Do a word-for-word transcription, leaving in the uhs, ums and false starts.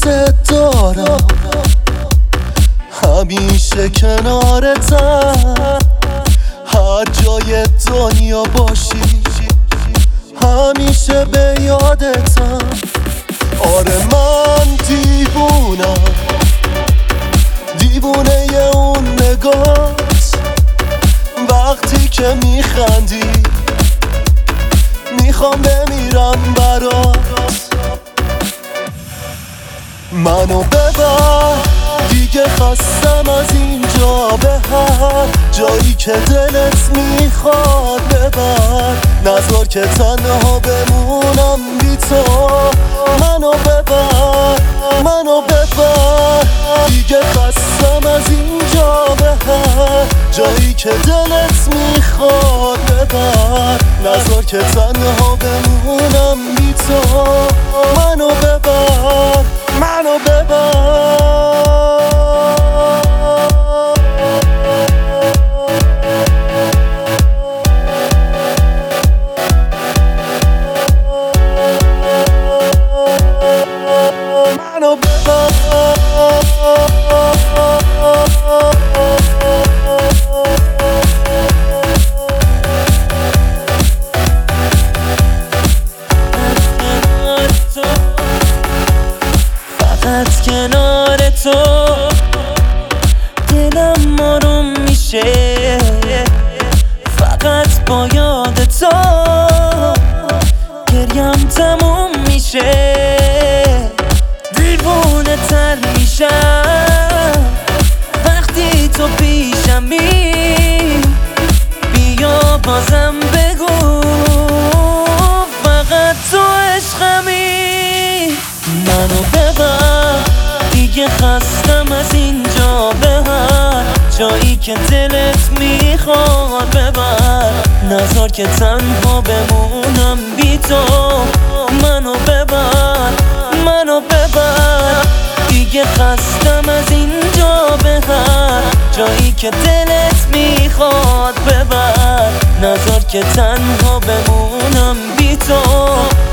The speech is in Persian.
دوست دارم، همیشه کنارتم، هر جای دنیا باشی همیشه به یادتم. آره من دیوونم، دیوونه اون نگات، وقتی که میخندی میخوام بمیرم برات. منو ببر دیگه، خستم از اینجا، به هر جایی که دلت میخواد ببر، نذار که تنها بمونم بی تو. منو ببر، منو ببر دیگه، خستم از اینجا، به هر جایی که دلت میخواد ببر، نذار که تنها بمونم بی تو. منو ببر، منو ببر. منو ببر. فقط کنار تو دلم آروم میشه، فقط با یاد تو گریم تموم میشه. دیوونه تر میشم وقتی تو پیشمی، بیا بازم بگو فقط تو عشقمی. منو ببر دیگه، خستم از اینجا، به هر جایی که دلت میخواد ببر، نذار که تنها بمونم بی تو. منو ببر، منو ببر دیگه، خستم از اینجا، به هر جایی که دلت میخواد ببر، نذار که تنها بمونم بی تو.